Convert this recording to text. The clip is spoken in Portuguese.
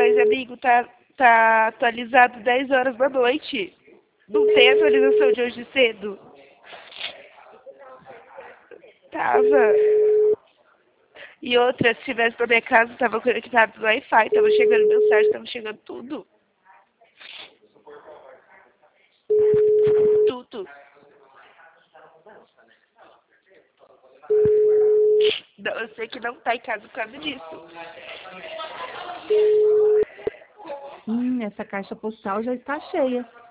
Mas, amigo, tá atualizado 10 horas da noite. Não tem atualização de hoje cedo? Tava. E outra, se tivesse na minha casa, tava conectado no Wi-Fi, tava chegando mensagem, tava chegando tudo. Tudo. Não, eu sei que não tá em casa por causa disso. Essa caixa postal já está cheia.